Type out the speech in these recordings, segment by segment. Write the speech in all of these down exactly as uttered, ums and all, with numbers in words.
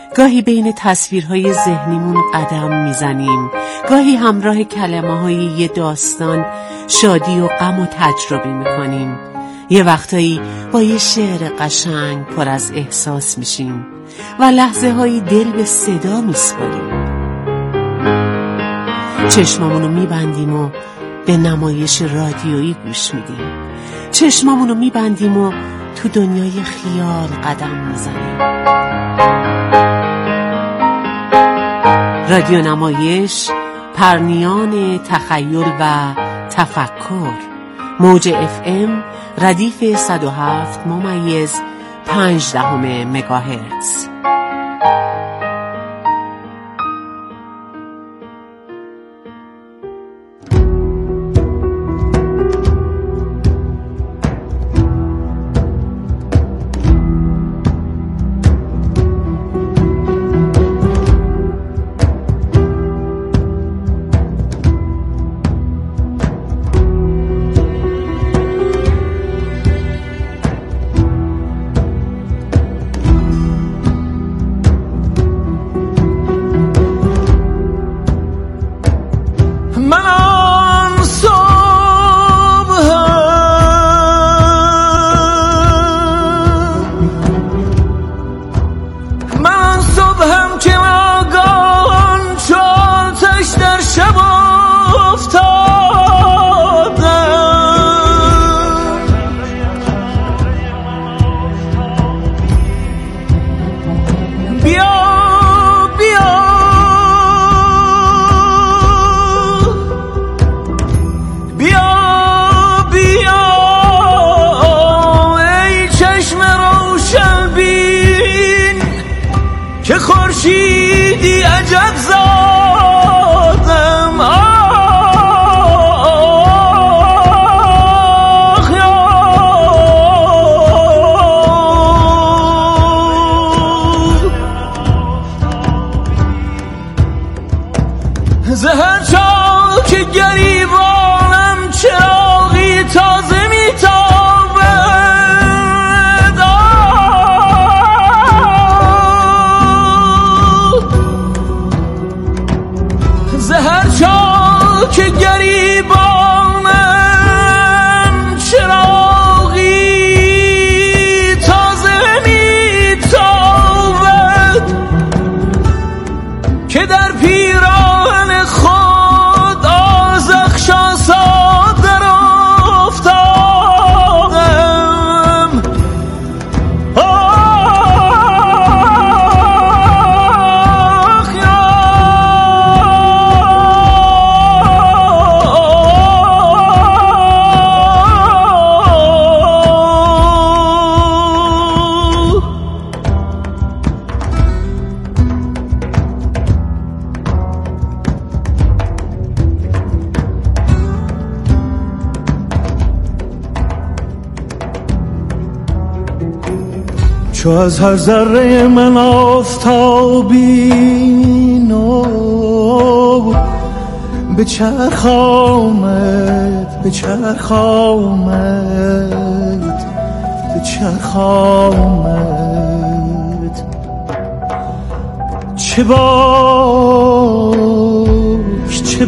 گاهی بین تصویرهای ذهنیمون قدم میزنیم، گاهی همراه کلمه‌های یه داستان شادی و غم و تجربه میکنیم. یه وقتایی با یه شعر قشنگ پر از احساس میشیم و لحظه هایی دل به صدا میسپاریم. چشمامونو میبندیم و به نمایش رادیویی گوش میدیم. چشمامونو میبندیم و تو دنیای خیال قدم میزنیم. رادیو نمایش، پرنیان تخیل و تفکر. موج اف ام ردیف صد و هفت ممیز پنج دهم مگاهرتز. خورشیدی عجب زادم، آخ یا زهر چاک گریبانم چراغی تازه میتابد، زهر چاک گریبانم چراغی تازه میتابد که در پیراهن خود آذخشا صادر افتادم. آخ یا چو از هر ذره من آفتابی نو به چرخ آمد، به چرخ آمد، به چرخ آمد. چه باک، چه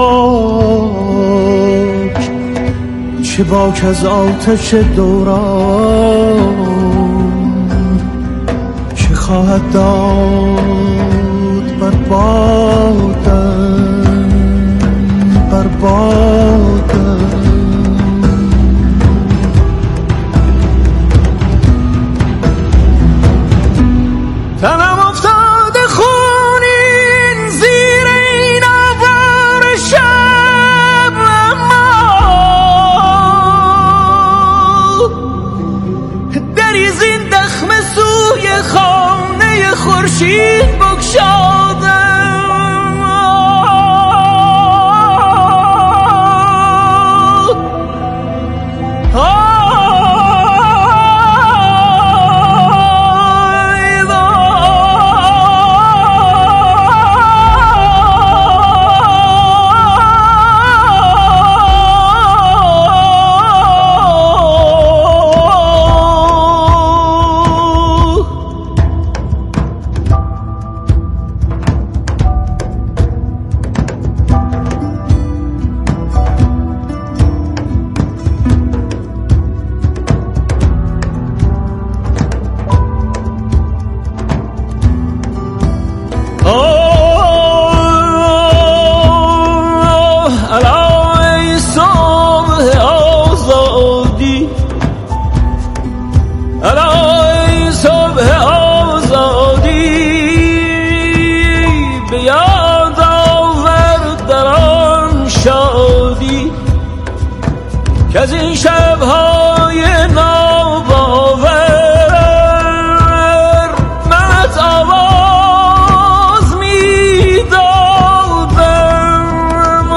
باک، چه باک از آتش دوران که خواهد داد بر بادم، بر بادم. تنم افتاده خونین زیر این آوار شب، اما دری زین دخم سوی خانه خورشید بگشادم. که از این شب‌های ناباور منت آواز میدادم.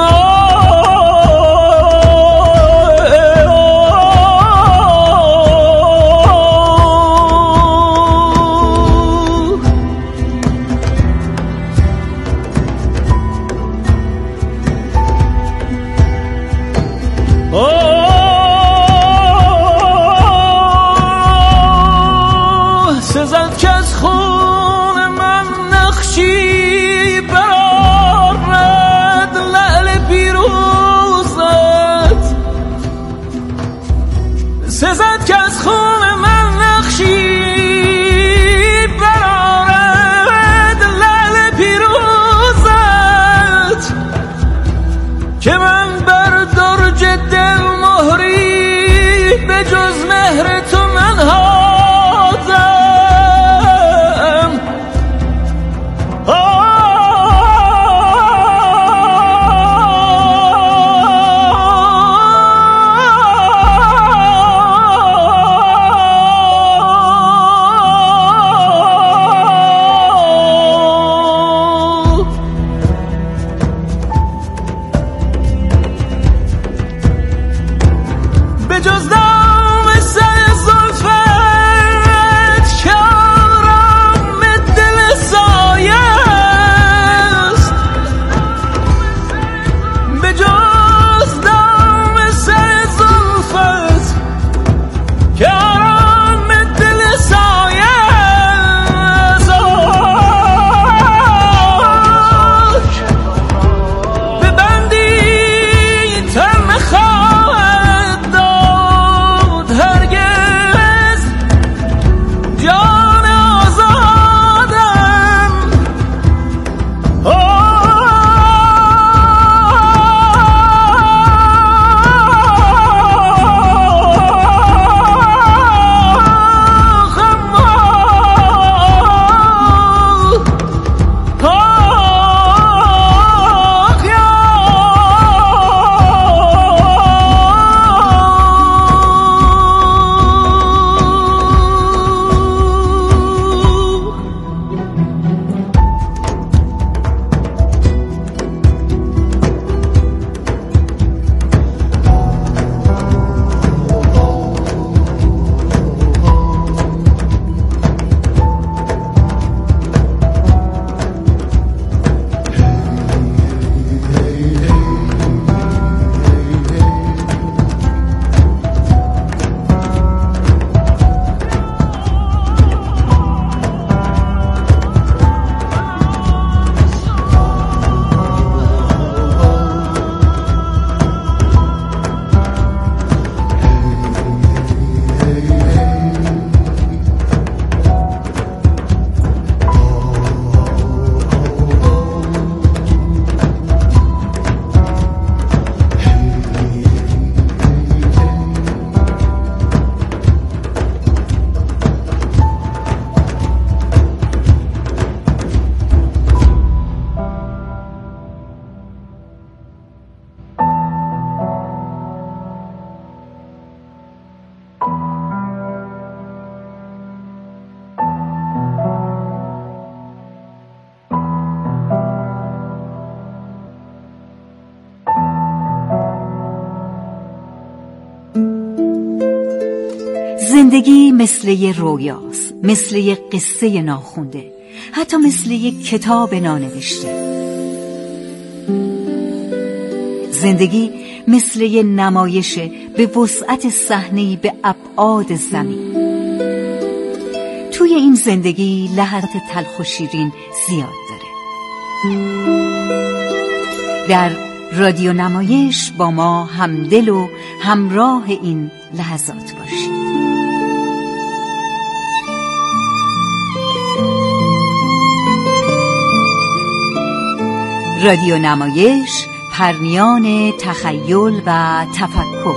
سزد که از خون من نقشی برآرد لعل پیروزت. سزد که از خون من نقشی برآرد لعل پیروزت، که من بر درج دل مهری به جز مهر تو منها به جز دام سر زلفت که آرام دل سایه است. به جز دام سر زلفت که آرام دل سایه است. به بندی تر نخواهد داد هرگز جان آزادم. زندگی مثل یه رویاست، مثل یه قصه ناخونده، حتی مثل یه کتاب نانوشته. زندگی مثل یه نمایش به وسعت صحنه‌ای به ابعاد زمین. توی این زندگی لحظات تلخ و شیرین زیاد داره. در رادیو نمایش با ما همدل و همراه این لحظات باشید. رادیو نمایش، پرمیان تخیل و تفکر.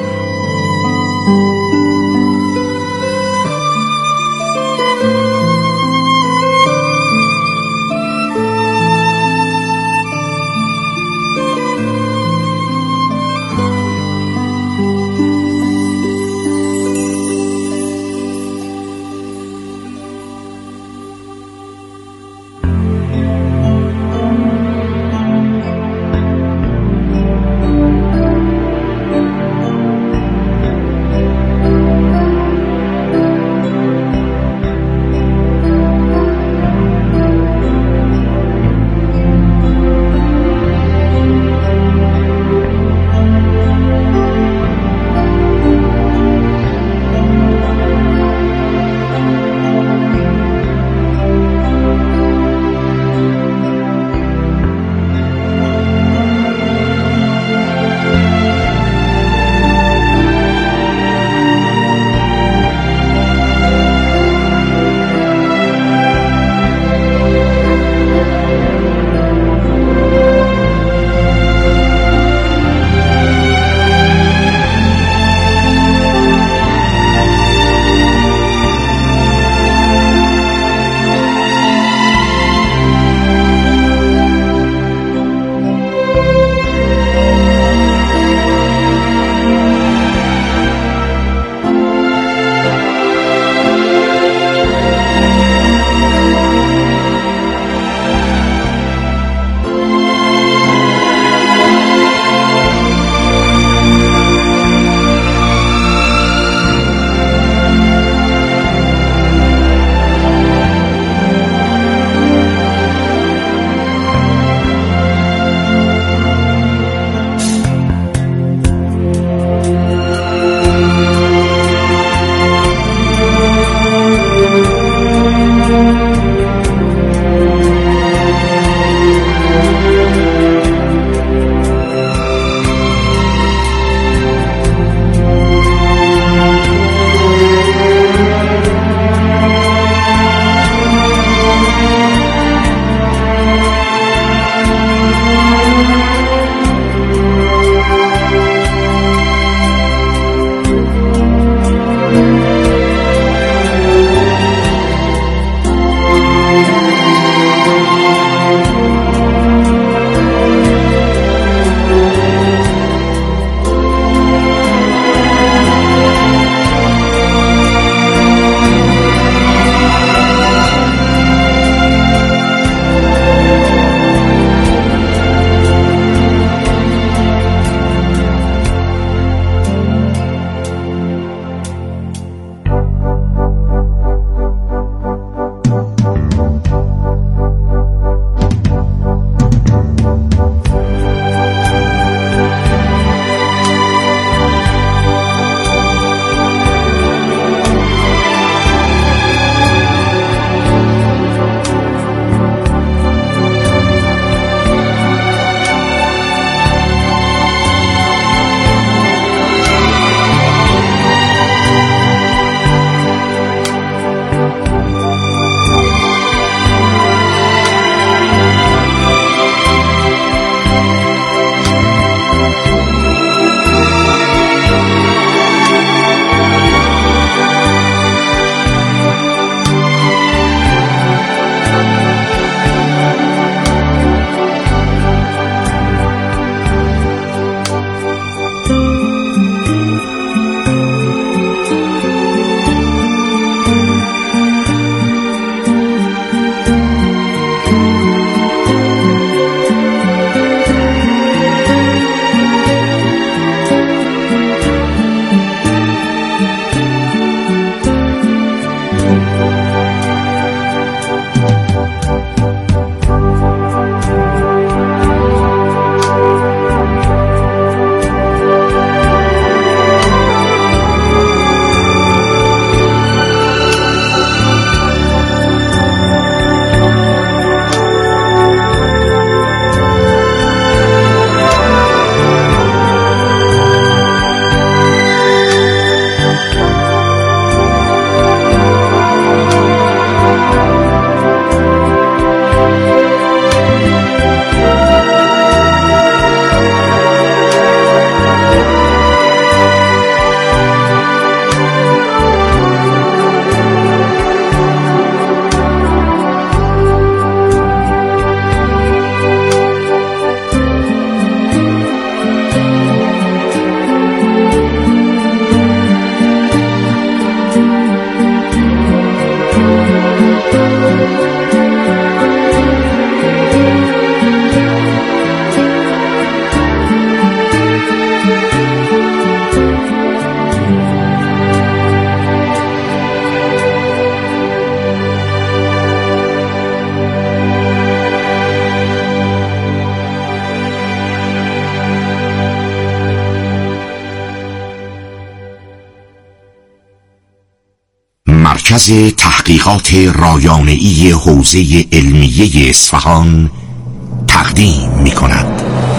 مرکز تحقیقات رایانه‌ای حوزه علمیه اصفهان تقدیم می‌کند.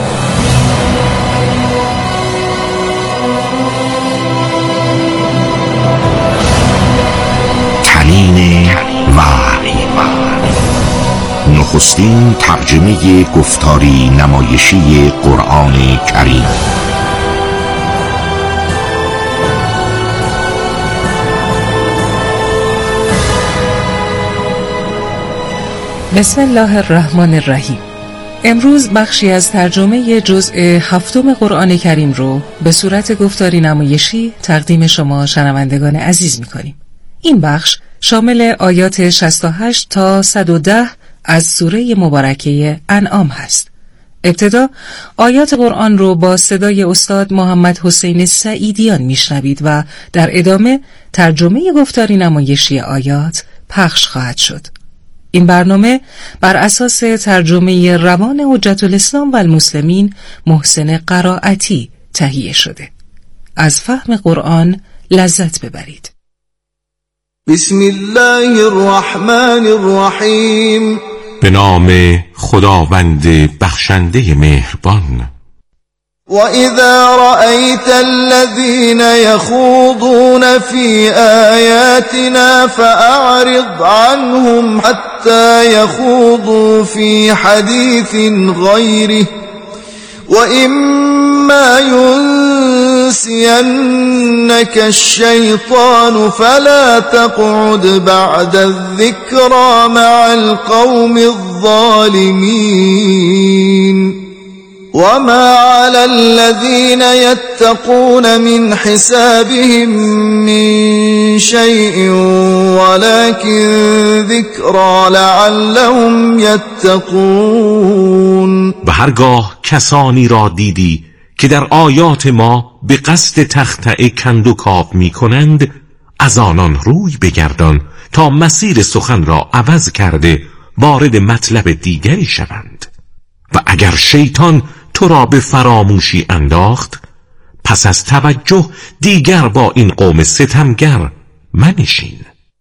تنین وحی، نخستین ترجمه گفتاری نمایشی قرآن کریم. بسم الله الرحمن الرحیم. امروز بخشی از ترجمه جزء هفتم قرآن کریم رو به صورت گفتاری نمایشی تقدیم شما شنوندگان عزیز می‌کنیم. این بخش شامل آیات شصت و هشت تا صد و ده از سوره مبارکه انعام هست. ابتدا آیات قرآن رو با صدای استاد محمد حسین سعیدیان میشنوید و در ادامه ترجمه گفتاری نمایشی آیات پخش خواهد شد. این برنامه بر اساس ترجمه روان حجت الاسلام و المسلمین محسن قرائتی تهیه شده. از فهم قرآن لذت ببرید. بسم الله الرحمن الرحیم. به نام خداوند بخشنده مهربان. وَإِذَا رَأَيْتَ الَّذِينَ يَخُوضُونَ فِي آيَاتِنَا فَأَعْرِضْ عَنْهُمْ حَتَّى يَخُوضُوا فِي حَدِيثٍ غَيْرِهِ وَإِمَّا يُنْسِيَنَّكَ الشَّيْطَانُ فَلَا تَقْعُدْ بَعْدَ الذِّكْرَى مَعَ الْقَوْمِ الظَّالِمِينَ. وما على الذين يتقون من حسابهم من شيء ولكن ذكرى لعلهم يتقون. و هرگاه کسانی را دیدی که در آیات ما به قصد تخطئه کندوکاو می کنند، از آنان روی بگردان تا مسیر سخن را عوض کرده وارد مطلب دیگری شوند. و اگر شیطان تو را به فراموشی انداخت، پس از توجه دیگر با این قوم ستمگر منشین.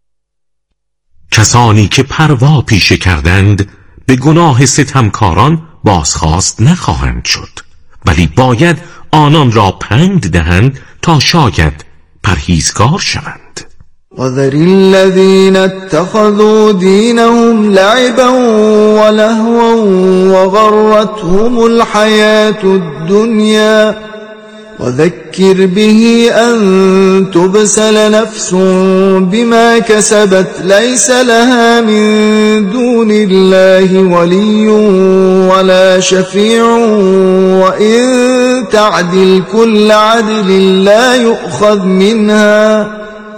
کسانی که پروا پیشه کردند به گناه ستمکاران بازخواست نخواهند شد، ولی باید آنان را پند دهند تا شاید پرهیزگار شوند. وَذَرِ الَّذِينَ اتَّخَذُوا دِينَهُمْ لَعِبًا وَلَهْوًا وَغَرَّتْهُمُ الْحَيَاةُ الدُّنْيَا وَذَكِّرْ بِهِ أَن تُبْسَلَ نَفْسٌ بِمَا كَسَبَتْ لَيْسَ لَهَا مِن دُونِ اللَّهِ وَلِيٌّ وَلَا شَفِيعٌ وَإِن تَعْدِلْ كُلَّ عَدْلٍ لَّا يُؤْخَذْ مِنْهَا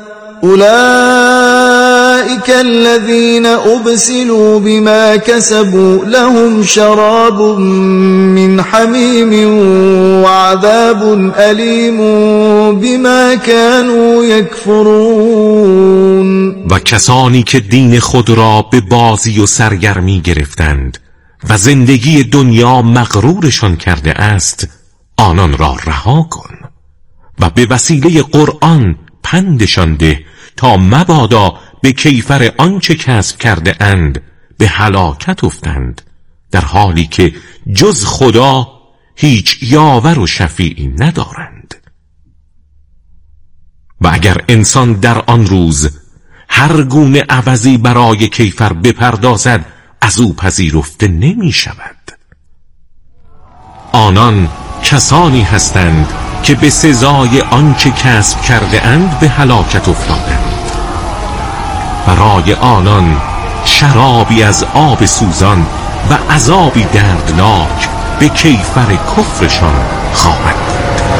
أولئك الذين أبسلوا بما كسبوا لهم شراب من حميم وعذاب أليم بما كانوا يكفرون. و کسانی که دین خود را به بازی و سرگرمی گرفتند و زندگی دنیا مغرورشان کرده است، آنان را رها کن و به وسیله قرآن پندشان ده تا مبادا به کیفر آنچه کسب کرده اند به هلاکت افتند، در حالی که جز خدا هیچ یاور و شفیعی ندارند. و اگر انسان در آن روز هر گونه عوضی برای کیفر بپردازد، از او پذیرفته نمی شود. آنان کسانی هستند که به سزای آنچه کسب کرده اند به هلاکت افتادند. برای آنان شرابی از آب سوزان و عذابی دردناک به کیفر کفرشان خواهد بود.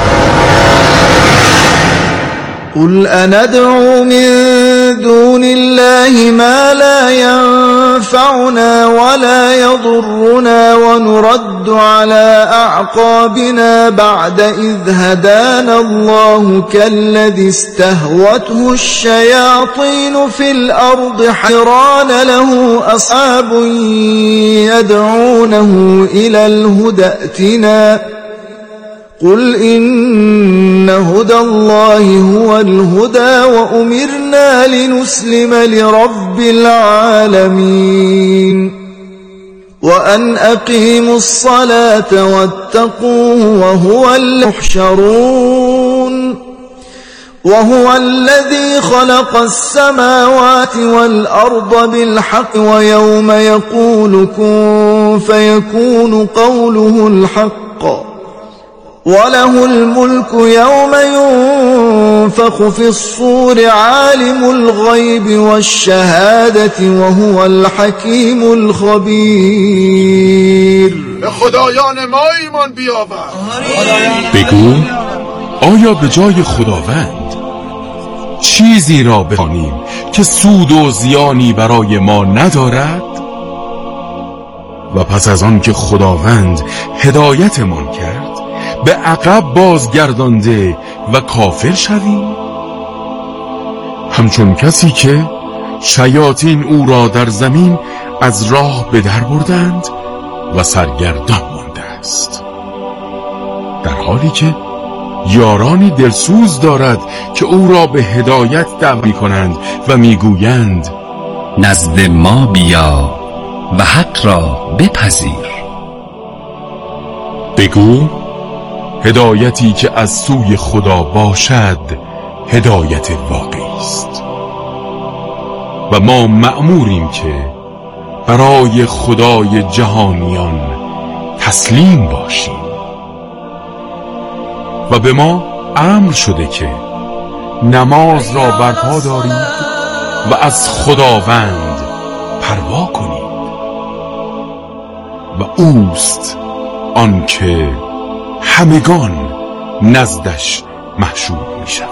قل أندعو من دون الله ما لا ينفعنا ولا يضرنا ونرد على أعقابنا بعد إذ هدانا الله كالذي استهوته الشياطين في الأرض حيران له أصحاب يدعونه إلى الهدى ائتنا قل إن هدى الله هو الهدى وأمرنا لنسلم لرب العالمين وأن أقيموا الصلاة واتقوه وهو المحشرون وهو الذي خلق السماوات والأرض بالحق ويوم يقول كن فيكون قوله الحق وله الملك يوم ينفخ في الصور عالم الغيب والشهادة وهو الحكیم الخبیر. به خدایان ما ایمان بیاور. بگو آیا به جای خداوند چیزی را بخوانیم که سود و زیانی برای ما ندارد؟ و پس از آن که خداوند هدایتمان کرد به عقب بازگردانده و کافر شویم؟ همچون کسی که شیاطین او را در زمین از راه به در بردند و سرگردان مانده است، در حالی که یارانی دلسوز دارد که او را به هدایت دعوت می‌کنند و میگویند نزد ما بیا و حق را بپذیر. بگو هدایتی که از سوی خدا باشد هدایت واقعی است و ما مأموریم که برای خدای جهانیان تسلیم باشیم و به ما امر شده که نماز را برپا دارید و از خداوند پروا کنید و اوست آنکه همگان نزدش محشور می شوید.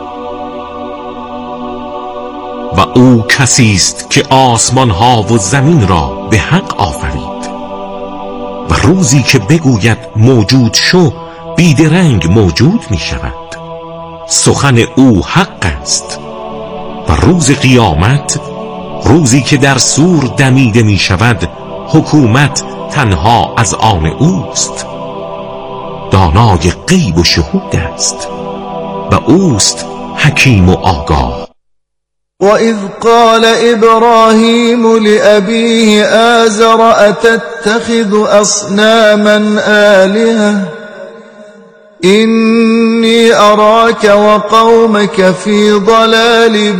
و او کسی است که آسمان ها و زمین را به حق آفرید و روزی که بگوید موجود شو بیدرنگ موجود می شود. سخن او حق است و روز قیامت، روزی که در سور دمیده می شود، حکومت تنها از آن اوست. دانای غیب و شهود است و اوست حکیم و آگاه. وَإِذْ قَالَ إِبْرَاهِيمُ لِأَبِيهِ آزَرَ أَتَتَّخِذُ أَصْنَامًا آلِهَةً إِنِّي أَرَاكَ وَقَوْمَكَ فِي ضَلَالٍ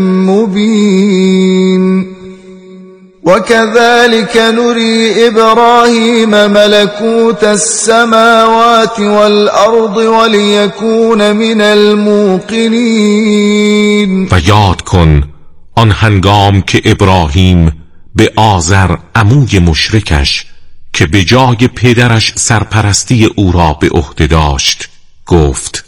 مُبِينٍ وَكَذَلِكَ نُرِي إِبْرَاهِيمَ مَلَكُوتَ السَّمَاوَاتِ وَالْأَرْضِ وَلِيَكُونَ مِنَ الْمُوقِنِينَ. و یاد کن آن هنگام که ابراهیم به آزر عموی مشرکش که به جای پدرش سرپرستی او را به عهده داشت گفت: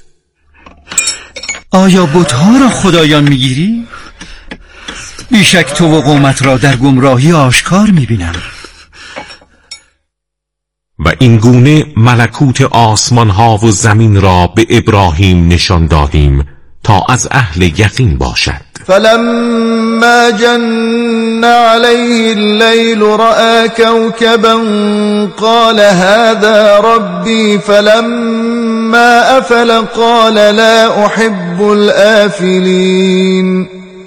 آیا بت‌ها را خدایان میگیری؟ بیشک تو و قومت را در گمراهی آشکار میبینم. و این گونه ملکوت آسمان ها و زمین را به ابراهیم نشان دادیم تا از اهل یقین باشد. فلما جن عليه الليل رأى كوكبا قال هذا ربي فلما أفل قال لا أحب الآفلين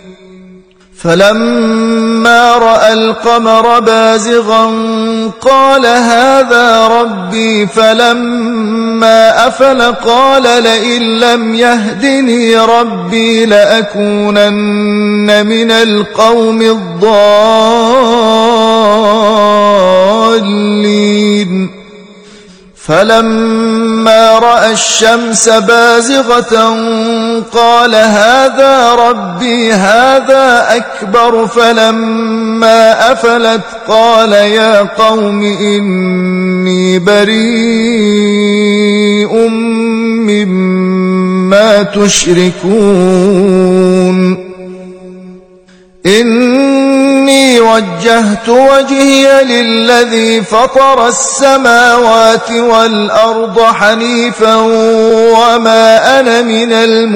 فلما رأى القمر بازغا قال هذا ربي فلما أفل قال لئن لم يهدني ربي لأكونن من القوم الضالين فلما رأى الشمس بازغة قال هذا ربي هذا أكبر فلما أفلت قال يا قوم إني بريء مما تشركون إني وجهت وجهي للذي فطر السماوات والأرض حنيفا وما أنا من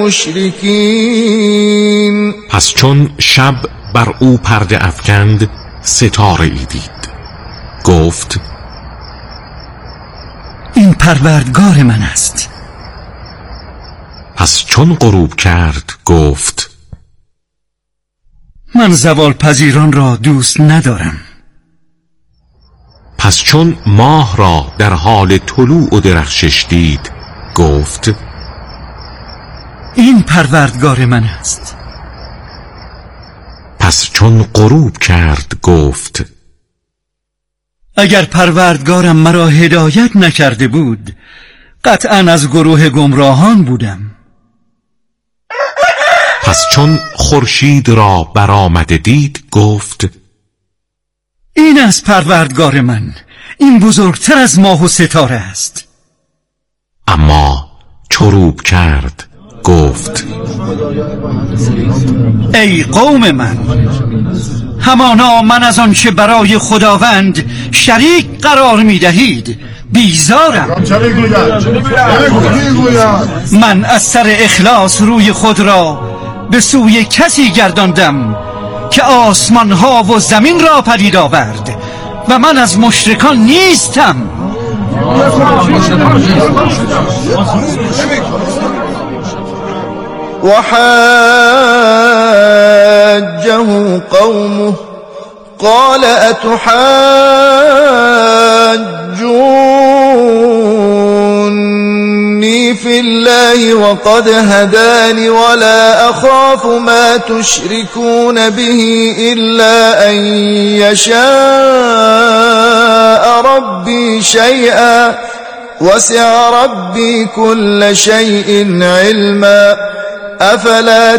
المشركين. پس چون شب بر او پرده افکند ستاره ای دید. گفت: این پروردگار من است. پس چون غروب کرد گفت من زوال پذیران را دوست ندارم. پس چون ماه را در حال طلوع و درخشش دید گفت این پروردگار من است. پس چون غروب کرد گفت اگر پروردگارم مرا هدایت نکرده بود قطعاً از گروه گمراهان بودم. پس چون خورشید را برآمده دید گفت این از پروردگار من، این بزرگتر از ماه و ستاره است. اما چروب کرد گفت ای قوم من، همانا من از آنچه برای خداوند شریک قرار می دهید بیزارم. من از سر اخلاص روی خود را به سوی کسی گرداندم که آسمان ها و زمین را پدید آورد و من از مشرکان نیستم. وحاجه قومه قال أتحاجوني في الله وقد هداني ولا أخاف ما تشركون به إلا أن يشاء ربي شيئا وسع ربي كل شيء علما أفلا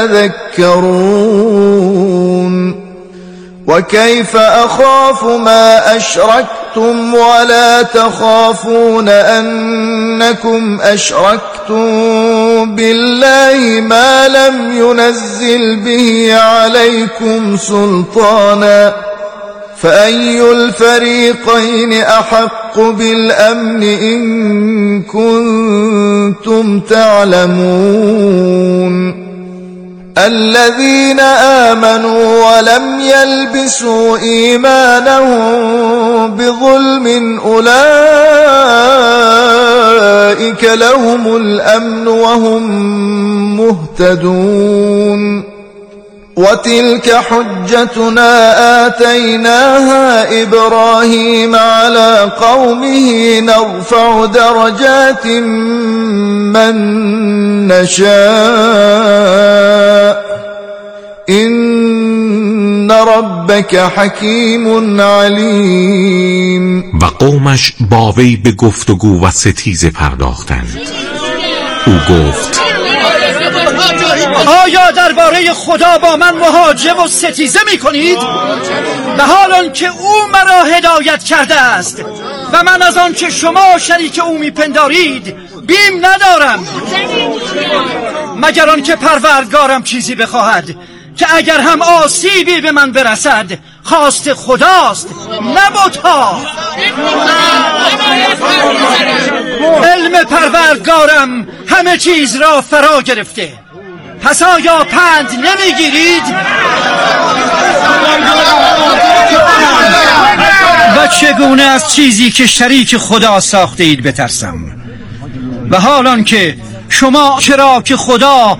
تتذكرون وكيف أخاف ما أشركتم ولا تخافون أنكم أشركتم بالله ما لم ينزل به عليكم سلطانا فأي الفريقين أحق بالأمن إن كنتم تعلمون الذين آمنوا ولم يلبسوا إيمانهم بظلم أولئك لهم الأمن وهم مهتدون وتلك حجتنا آتيناها إبراهيم على قومه نرفع درجات من نشاء إن ربك حكيم عليم. و قومش با وی به گفتگو و ستیزه پرداختند. او گفت آیا درباره خدا با من محاجه و ستیزه می کنید؟ به حال آنکه او مرا هدایت کرده است و من از آنچه شما شریک او می پندارید بیم ندارم، مگر آنکه پروردگارم چیزی بخواهد که اگر هم آسیبی به من برسد خواست خداست نه بت‌ها. علم پروردگارم همه چیز را فرا گرفته، پس آیا پند نمیگیرید؟ و چگونه از چیزی که شریک خدا ساخته اید بترسم؟ و حالان که شما چرا که خدا